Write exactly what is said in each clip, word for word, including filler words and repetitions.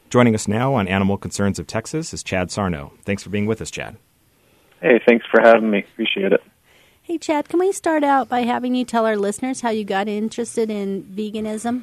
Joining us now on Animal Concerns of Texas is Chad Sarno. Thanks for being with us, Chad. Hey, thanks for having me. Appreciate it. Hey, Chad, can we start out by having you tell our listeners how you got interested in veganism?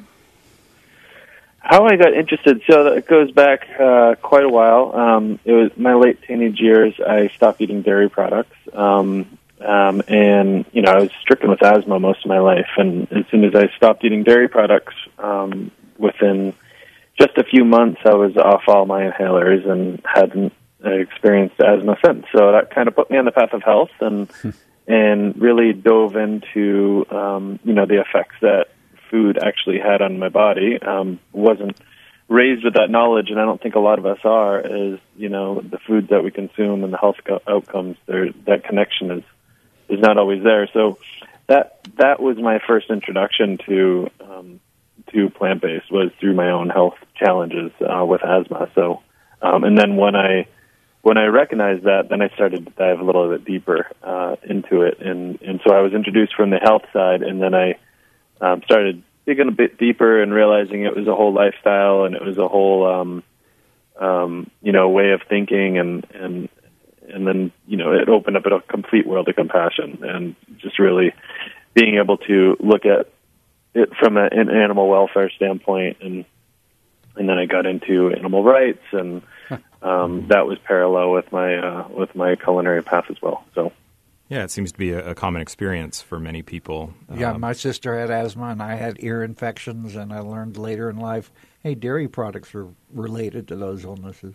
How I got interested, so it goes back uh, quite a while. Um, it was my late teenage years. I stopped eating dairy products, um, um, and you know I was stricken with asthma most of my life. And as soon as I stopped eating dairy products, um, within just a few months, I was off all my inhalers and hadn't experienced asthma since. So that kind of put me on the path of health, and and really dove into um, you know the effects that food actually had on my body. Um, wasn't raised with that knowledge, and I don't think a lot of us are, is, you know, the foods that we consume and the health co- outcomes, there, that connection is, is not always there. So that, that was my first introduction to, um, to plant-based, was through my own health challenges, uh, with asthma. So, um, and then when I, when I recognized that, then I started to dive a little bit deeper, uh, into it. And, and so I was introduced from the health side, and then I, Um, started digging a bit deeper and realizing it was a whole lifestyle, and it was a whole, um, um, you know, way of thinking, and, and and then, you know, it opened up a complete world of compassion, and just really being able to look at it from a, an animal welfare standpoint, and and then I got into animal rights, and um, that was parallel with my uh, with my culinary path as well. So. Yeah, it seems to be a, a common experience for many people. Yeah, um, my sister had asthma, and I had ear infections, and I learned later in life, hey, dairy products are related to those illnesses.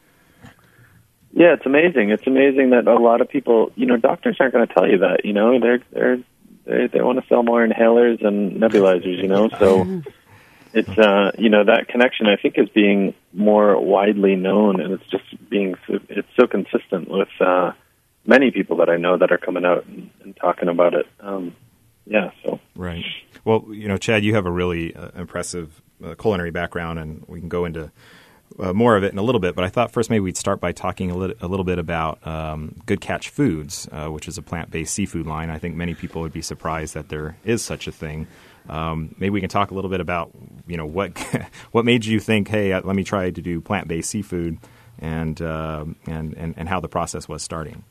Yeah, it's amazing. It's amazing that a lot of people, you know, doctors aren't going to tell you that, you know. They're, they're, they they want to sell more inhalers and nebulizers, you know. So it's, uh, you know, that connection, I think, is being more widely known, and it's just being, it's so consistent with uh many people that I know that are coming out and, and talking about it. Um, yeah, so. Right. Well, you know, Chad, you have a really uh, impressive uh, culinary background, and we can go into uh, more of it in a little bit. But I thought first maybe we'd start by talking a, lit- a little bit about um, Good Catch Foods, uh, which is a plant-based seafood line. I think many people would be surprised that there is such a thing. Um, maybe we can talk a little bit about, you know, what what made you think, hey, uh, let me try to do plant-based seafood, and uh, and, and and how the process was starting.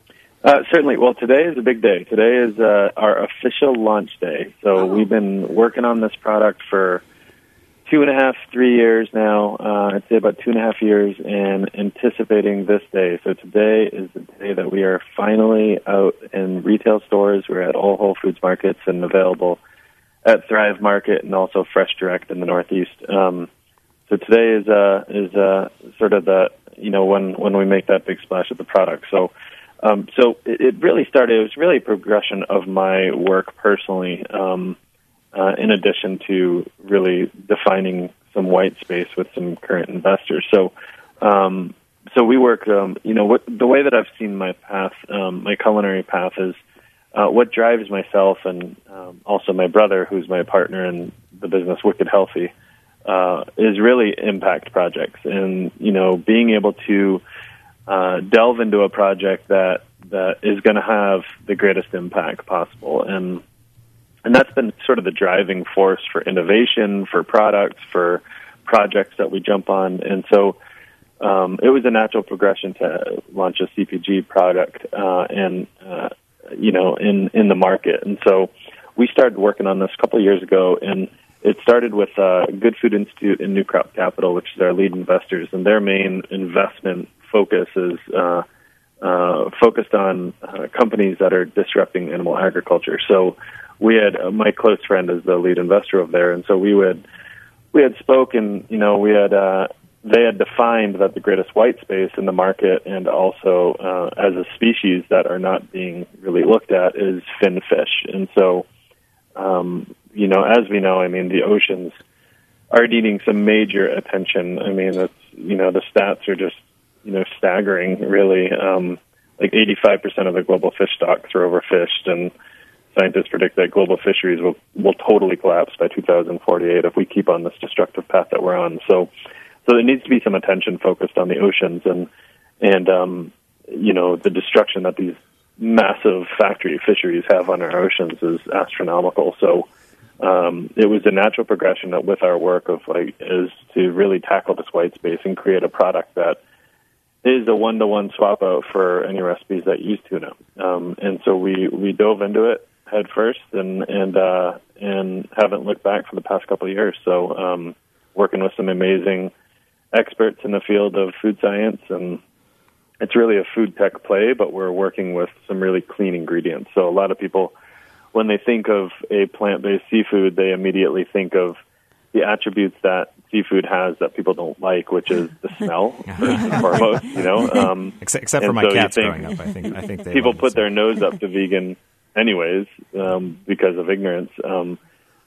Uh, certainly. Well, today is a big day. Today is uh, our official launch day. So oh. We've been working on this product for two and a half, three years now. Uh, I'd say about two and a half years, and anticipating this day. So today is the day that we are finally out in retail stores. We're at all Whole Foods markets and available at Thrive Market and also Fresh Direct in the Northeast. Um, so today is uh, is uh, sort of the, you know, when when we make that big splash of the product. So. Um, so it, it really started, it was really a progression of my work personally, um, uh, in addition to really defining some white space with some current investors. So, um, so we work, um, you know, what, the way that I've seen my path, um, my culinary path is, uh, what drives myself and, um, also my brother, who's my partner in the business Wicked Healthy, uh, is really impact projects, and, you know, being able to, Uh, delve into a project that, that is going to have the greatest impact possible. And and that's been sort of the driving force for innovation, for products, for projects that we jump on. And so um, it was a natural progression to launch a C P G product uh, and, uh, you know, in, in the market. And so we started working on this a couple of years ago, and it started with uh, Good Food Institute and New Crop Capital, which is our lead investors, and their main investment focus is uh, uh, focused on uh, companies that are disrupting animal agriculture. So we had uh, my close friend is the lead investor over there, and so we would we had spoken. You know, we had uh, they had defined that the greatest white space in the market, and also uh, as a species that are not being really looked at, is fin fish. And so, um, you know, as we know, I mean, the oceans are needing some major attention. I mean, it's, you know, the stats are just, you know, staggering, really. Um, like eighty-five percent of the global fish stocks are overfished, and scientists predict that global fisheries will, will totally collapse by two thousand forty-eight if we keep on this destructive path that we're on. So, so there needs to be some attention focused on the oceans, and, and um, you know, the destruction that these massive factory fisheries have on our oceans is astronomical. So, um, it was a natural progression that with our work of like is to really tackle this white space and create a product that is a one-to-one swap out for any recipes that use tuna. Um, and so we, we dove into it head first and and uh, and haven't looked back for the past couple of years. So um, working with some amazing experts in the field of food science, and it's really a food tech play, but we're working with some really clean ingredients. So a lot of people, when they think of a plant-based seafood, they immediately think of the attributes that seafood has that people don't like, which is the smell, first and foremost, you know. Um, except, except for my so cats think, growing up, I think I think they people love put it, their nose up to vegan anyways um, because of ignorance, um,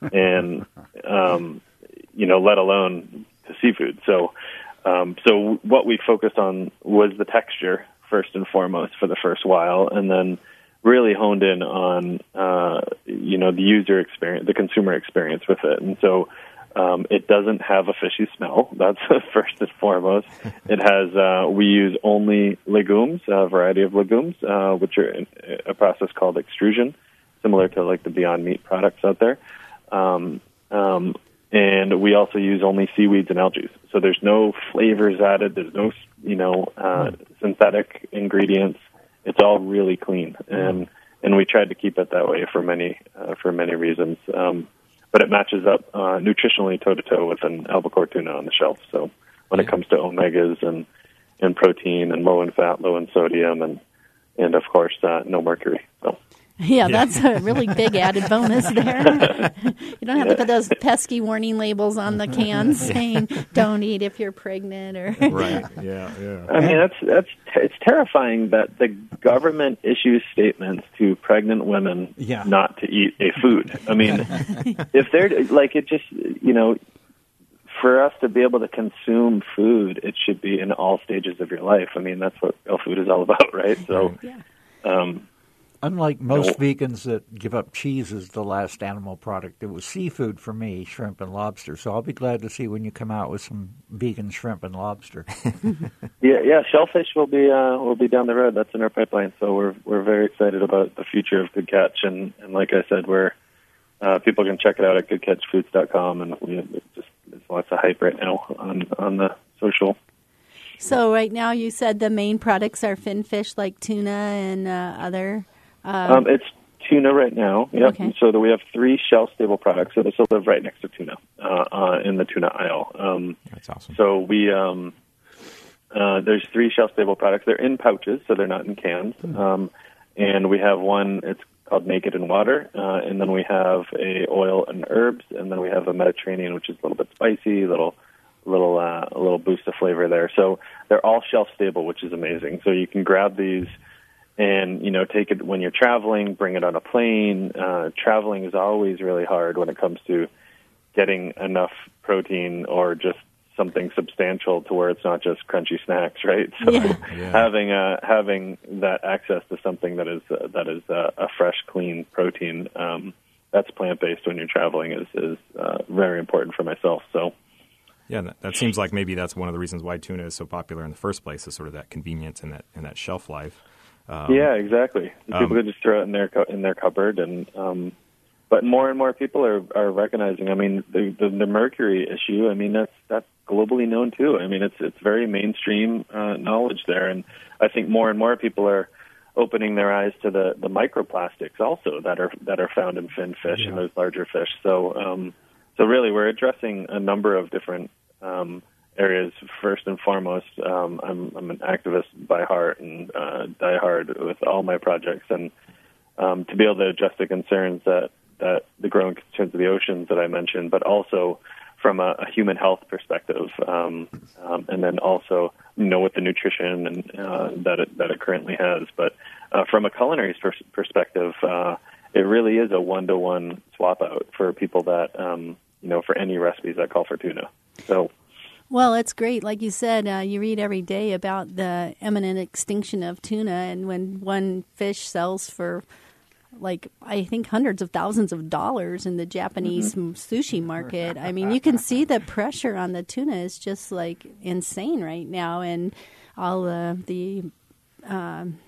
and um, you know, let alone to seafood. So, um, so what we focused on was the texture first and foremost for the first while, and then really honed in on uh, you know the user experience, the consumer experience with it, and so. Um, it doesn't have a fishy smell. That's first and foremost. It has. Uh, we use only legumes, a variety of legumes, uh, which are in a process called extrusion, similar to like the Beyond Meat products out there. Um, um, and we also use only seaweeds and algae. So there's no flavors added. There's no, you know, uh, synthetic ingredients. It's all really clean, and and we tried to keep it that way for many uh, for many reasons. Um, But it matches up uh, nutritionally toe-to-toe with an albacore tuna on the shelf. So when it comes to omegas and, and protein and low in fat, low in sodium, and, and of course, uh, no mercury. So. Yeah, that's a really big added bonus there. You don't have to put those pesky warning labels on the cans saying "Don't eat if you're pregnant" or right. Yeah, yeah. I mean, that's that's it's terrifying that the government issues statements to pregnant women yeah. not to eat a food. I mean, if they're like it, just you know, for us to be able to consume food, it should be in all stages of your life. I mean, that's what real food is all about, right? So. Yeah. Um, Unlike most vegans that give up cheese as the last animal product, it was seafood for me, shrimp and lobster. So I'll be glad to see when you come out with some vegan shrimp and lobster. yeah, yeah, shellfish will be uh, will be down the road. That's in our pipeline. So we're we're very excited about the future of Good Catch, and, and like I said, we're uh, people can check it out at good catch foods dot com, and we it's just there's lots of hype right now on on the social. So right now, you said the main products are fin fish like tuna and uh, other. Uh, um, it's tuna right now. Yep. Okay. So that we have three shelf-stable products. So this will live right next to tuna uh, uh, in the tuna aisle. Um, That's awesome. So we um, uh, there's three shelf-stable products. They're in pouches, so they're not in cans. Um, and we have one. It's called Naked in Water, uh, and then we have a oil and herbs, and then we have a Mediterranean, which is a little bit spicy, little little uh, a little boost of flavor there. So they're all shelf-stable, which is amazing. So you can grab these. And, you know, take it when you're traveling, bring it on a plane. Uh, traveling is always really hard when it comes to getting enough protein or just something substantial to where it's not just crunchy snacks, right? So Yeah. Yeah. having uh, having that access to something that is uh, that is uh, a fresh, clean protein um, that's plant-based when you're traveling is, is uh, very important for myself. So. Yeah, that, that seems like maybe that's one of the reasons why tuna is so popular in the first place, is sort of that convenience and that and that shelf life. Um, yeah, exactly. People um, could just throw it in their cu- in their cupboard, and um, but more and more people are, are recognizing. I mean, the, the the mercury issue. I mean, that's that's globally known too. I mean, it's it's very mainstream uh, knowledge there, and I think more and more people are opening their eyes to the, the microplastics also that are that are found in fin fish Yeah. and those larger fish. So um, so really, we're addressing a number of different um, areas. First and foremost, um, I'm, I'm an activist by heart and uh, die hard with all my projects, and um, to be able to address the concerns that, that the growing concerns of the oceans that I mentioned, but also from a, a human health perspective, um, um, and then also you know with the nutrition and uh, that it, that it currently has. But uh, from a culinary pers- perspective, uh, it really is a one-to-one swap out for people that um, you know for any recipes that call for tuna. So. Well, it's great. Like you said, uh, you read every day about the imminent extinction of tuna, and when one fish sells for, like, I think hundreds of thousands of dollars in the Japanese mm-hmm. sushi market, I mean, you can see the pressure on the tuna is just, like, insane right now, and all uh, the... Um,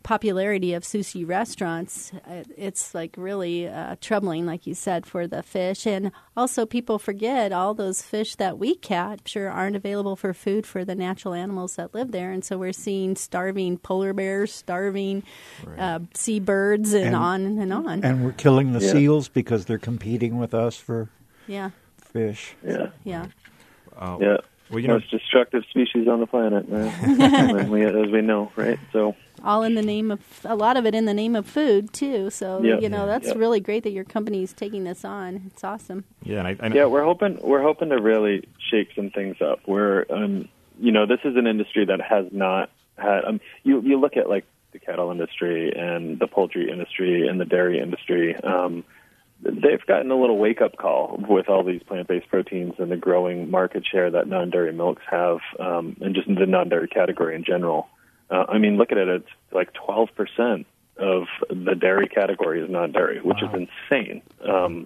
popularity of sushi restaurants, it's like really uh, troubling, like you said, for the fish. And also people forget all those fish that we capture aren't available for food for the natural animals that live there. And so we're seeing starving polar bears, starving right. uh, seabirds, and, and on and on. And we're killing the yeah. seals because they're competing with us for yeah. fish. Yeah. Yeah. Uh, yeah. Well, you know, most destructive species on the planet, right? we, as we know, right? So all in the name of a lot of it in the name of food too. So yep. you know that's yep. really great that your company is taking this on. It's awesome. Yeah, and I, I know. yeah, we're hoping we're hoping to really shake some things up. We're um, you know, this is an industry that has not had. Um, you you look at like the cattle industry and the poultry industry and the dairy industry. Um, They've gotten a little wake-up call with all these plant-based proteins and the growing market share that non-dairy milks have, um, and just the non-dairy category in general. Uh, I mean, look at it; it's like twelve percent of the dairy category is non-dairy, which wow. is insane um,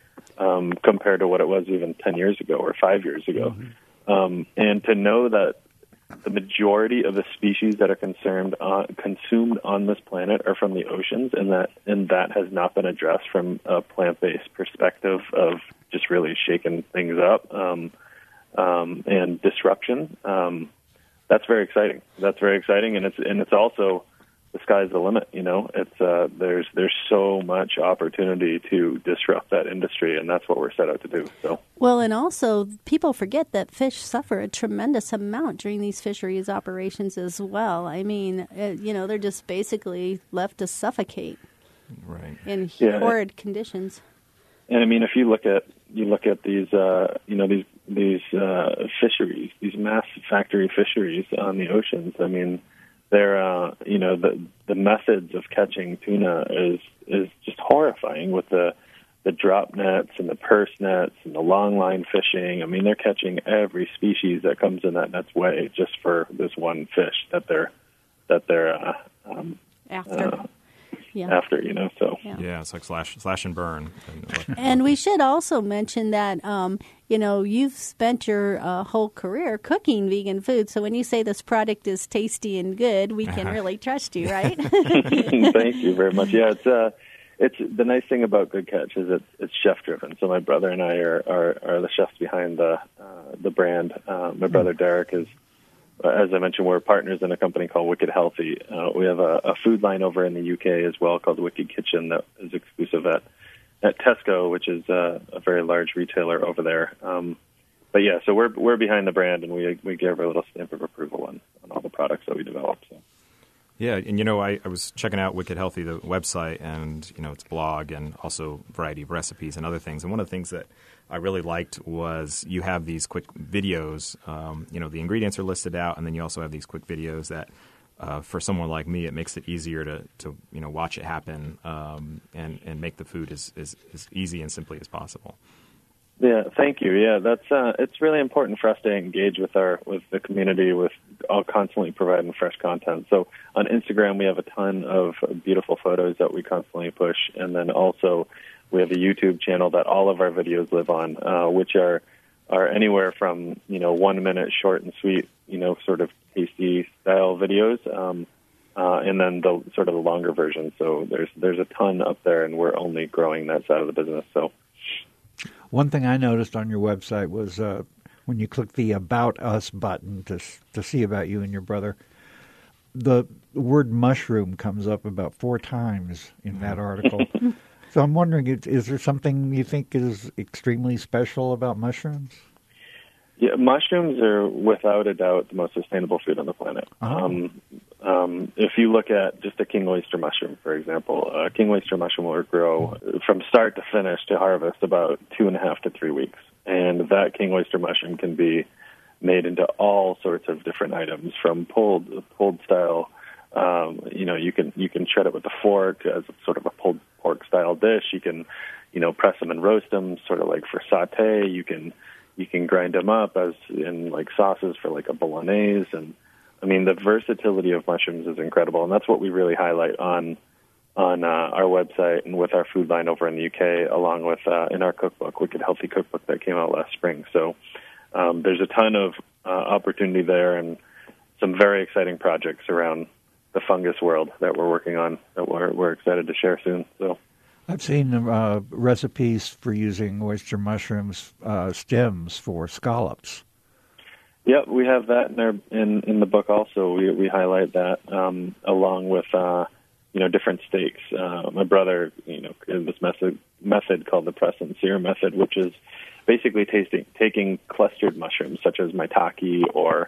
um, compared to what it was even ten years ago or five years ago. Mm-hmm. Um, and to know that the majority of the species that are concerned uh, consumed on this planet are from the oceans, and that and that has not been addressed from a plant-based perspective of just really shaking things up um, um, and disruption. Um, that's very exciting. That's very exciting, and it's and it's also the sky's the limit. You know, it's uh, there's there's so much opportunity to disrupt that industry, and that's what we're set out to do. So well, and also people forget that fish suffer a tremendous amount during these fisheries operations as well. I mean, uh, you know, they're just basically left to suffocate, right, in yeah. horrid conditions. And I mean, if you look at you look at these, uh, you know, these these uh, fisheries, these mass factory fisheries on the oceans. I mean. They're, uh, you know, the the methods of catching tuna is is just horrifying with the the drop nets and the purse nets and the long line fishing. I mean, they're catching every species that comes in that net's way just for this one fish that they're that they're uh, um, after. Uh, Yeah. After, you know, so. Yeah, yeah it's like slash slash and burn. And, and we should also mention that, um, you know, you've spent your uh, whole career cooking vegan food. So when you say this product is tasty and good, we can really trust you, right? Thank you very much. Yeah, it's uh, it's the nice thing about Good Catch is it's, it's chef driven. So my brother and I are, are, are the chefs behind the uh, the brand. Uh, my brother Derek is. As I mentioned, we're partners in a company called Wicked Healthy. Uh, we have a, a food line over in the U K as well called Wicked Kitchen that is exclusive at, at Tesco, which is uh, a very large retailer over there. Um, but yeah, so we're we're behind the brand, and we we give a little stamp of approval on, on all the products that we develop. So. Yeah, and you know, I, I was checking out Wicked Healthy, the website, and you know, its blog, and also a variety of recipes and other things. And one of the things that I really liked was you have these quick videos. Um, you know, the ingredients are listed out, and then you also have these quick videos that, uh, for someone like me, it makes it easier to, to you know watch it happen um, and and make the food as, as as easy and simply as possible. Yeah, thank you. Yeah, that's uh, it's really important for us to engage with our with the community with all constantly providing fresh content. So on Instagram, we have a ton of beautiful photos that we constantly push, and then also we have a YouTube channel that all of our videos live on, uh, which are are anywhere from you know one minute short and sweet, you know, sort of tasty style videos, um, uh, and then the sort of the longer version. So there's there's a ton up there, and we're only growing that side of the business. So. One thing I noticed on your website was uh, when you click the About Us button to to see about you and your brother, the word mushroom comes up about four times in that article. So I'm wondering, is there something you think is extremely special about mushrooms? Yeah, mushrooms are without a doubt the most sustainable food on the planet. Uh-huh. Um, um, if you look at just a king oyster mushroom, for example, a king oyster mushroom will grow from start to finish to harvest about two and a half to three weeks. And that king oyster mushroom can be made into all sorts of different items, from pulled pulled style. Um, you know, you can you can shred it with a fork as sort of a pulled pork style dish. You can, you know, press them and roast them, sort of like for sauté. You can you can grind them up as in like sauces for like a bolognese. And I mean, the versatility of mushrooms is incredible, and that's what we really highlight on on uh, our website and with our food line over in the U K, along with uh, in our cookbook, Wicked Healthy Cookbook, that came out last spring. So um, there's a ton of uh, opportunity there, and some very exciting projects around the fungus world that we're working on that we're we're excited to share soon. So. I've seen uh, recipes for using oyster mushrooms uh, stems for scallops. Yep, we have that in our in, in the book also. We we highlight that um, along with uh, you know different steaks. Uh, my brother, you know, created this method method called the press and sear method, which is basically tasting taking clustered mushrooms such as maitake or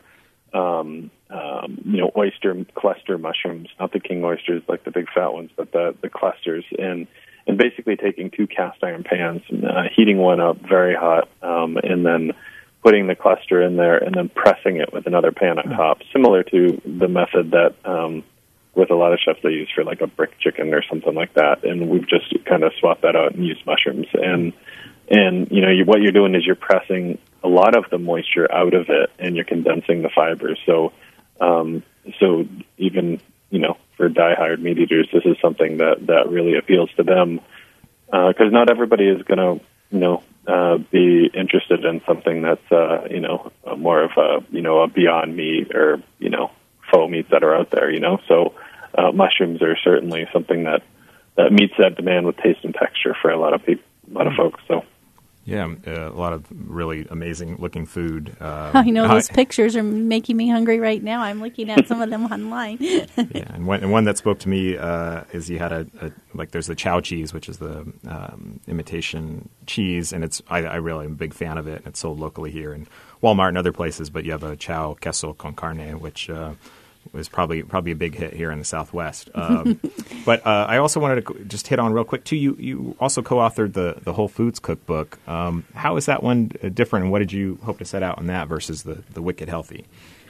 um, um, you know oyster cluster mushrooms, not the king oysters like the big fat ones, but the the clusters, and and basically taking two cast iron pans, uh, heating one up very hot, um, and then putting the cluster in there and then pressing it with another pan on top, similar to the method that um, with a lot of chefs they use for like a brick chicken or something like that. And we've just kind of swapped that out and used mushrooms. And, and you know, you, what you're doing is you're pressing a lot of the moisture out of it and you're condensing the fibers. So, um, so even, you know, for die-hard meat eaters, this is something that, that really appeals to them because uh, not everybody is going to, you know, Uh, be interested in something that's, uh, you know, uh, more of a, you know, a Beyond Meat or, you know, faux meats that are out there, you know. So uh, mushrooms are certainly something that, that meets that demand with taste and texture for a lot of people, a lot of folks. So. Yeah, uh, a lot of really amazing-looking food. Uh, I know those I, pictures are making me hungry right now. I'm looking at some of them online. Yeah, and one, and one that spoke to me uh, is you had a, a like there's the chow cheese, which is the um, imitation cheese, and it's I, I really am a big fan of it. It's sold locally here in Walmart and other places. But you have a chow queso con carne, which uh, was probably probably a big hit here in the Southwest. Um, but uh, I also wanted to just hit on real quick too. You you also co-authored the the Whole Foods cookbook. Um, how is that one different, and what did you hope to set out in that versus the the Wicked Healthy?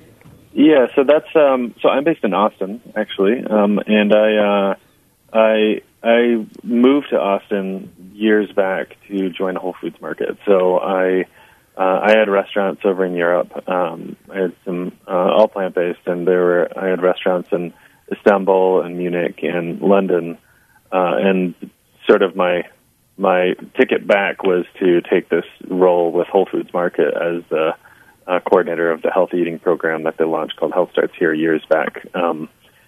Yeah, so that's um, so I'm based in Austin actually, um, and I uh, I I moved to Austin years back to join a Whole Foods Market. So I. Uh, I had restaurants over in Europe. Um, I had some uh, all plant based, and there were I had restaurants in Istanbul and Munich and London. Uh, and sort of my my ticket back was to take this role with Whole Foods Market as the uh, coordinator of the healthy eating program that they launched called Health Starts Here years back. Um,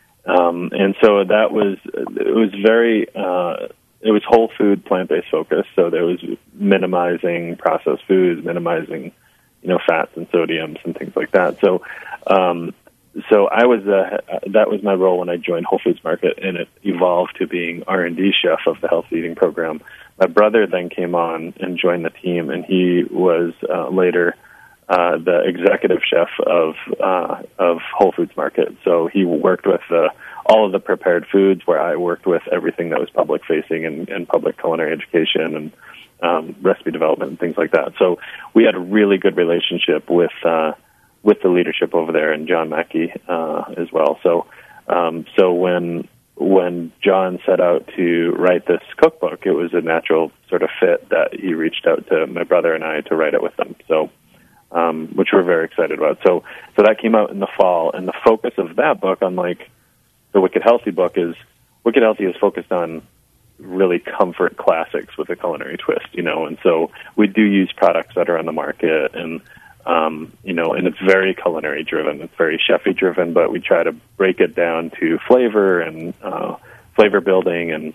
um, and so that was it was very. Uh, It was whole food, plant-based focus, so there was minimizing processed foods, minimizing, you know, fats and sodiums and things like that. So, um, so I was uh, that was my role when I joined Whole Foods Market, and it evolved to being R and D chef of the healthy eating program. My brother then came on and joined the team, and he was uh, later uh, the executive chef of uh, of Whole Foods Market. So he worked with the all of the prepared foods, where I worked with everything that was public facing and, and public culinary education and um, recipe development and things like that. So we had a really good relationship with uh, with the leadership over there and John Mackey uh, as well. So um, so when when John set out to write this cookbook, it was a natural sort of fit that he reached out to my brother and I to write it with them. So um, which we're very excited about. So so that came out in the fall, and the focus of that book, unlike the Wicked Healthy book, is Wicked Healthy is focused on really comfort classics with a culinary twist, you know, and so we do use products that are on the market, and um, you know, and it's very culinary driven, it's very chefy driven, but we try to break it down to flavor and uh, flavor building and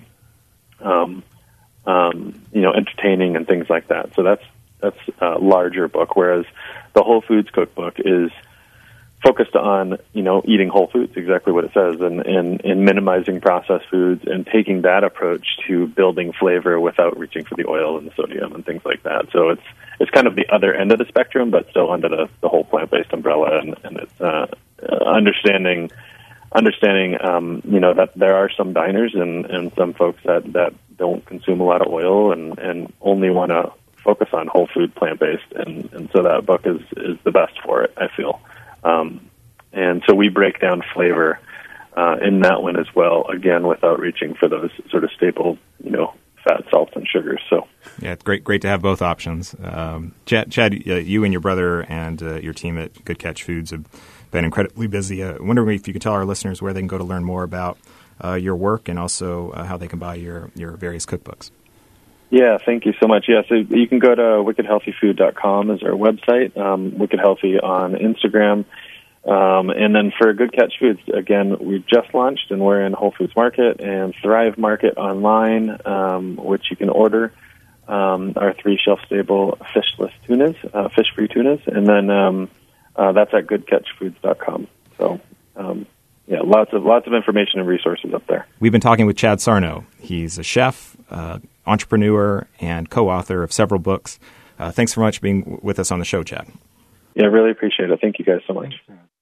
um, um, you know, entertaining and things like that. So that's that's a larger book, whereas the Whole Foods cookbook is focused on, you know, eating whole foods, exactly what it says, and, and, and minimizing processed foods and taking that approach to building flavor without reaching for the oil and the sodium and things like that. So it's it's kind of the other end of the spectrum, but still under the, the whole plant-based umbrella, and, and it's uh, understanding understanding um, you know, that there are some diners and, and some folks that, that don't consume a lot of oil and, and only want to focus on whole food, plant-based, and, and so that book is, is the best for it, I feel. Um, and so we break down flavor uh, in that one as well, again, without reaching for those sort of staple, you know, fat, salts, and sugars. So yeah, it's great, great to have both options. Um, Chad, Chad uh, you and your brother and uh, your team at Good Catch Foods have been incredibly busy. Uh, wondering if you could tell our listeners where they can go to learn more about uh, your work and also uh, how they can buy your, your various cookbooks. Yeah, thank you so much. Yeah, so you can go to wicked healthy food dot com as our website, um, Wicked Healthy on Instagram. Um, and then for Good Catch Foods, again, we've just launched, and we're in Whole Foods Market and Thrive Market online, um, which you can order um, our three shelf-stable fishless tunas, uh, fish-free tunas, and then um, uh, that's at good catch foods dot com. So, um, yeah, lots of lots of information and resources up there. We've been talking with Chad Sarno. He's a chef, uh, entrepreneur, and co-author of several books. Uh, thanks so much for being with us on the show, Chad. Yeah, I really appreciate it. Thank you guys so much.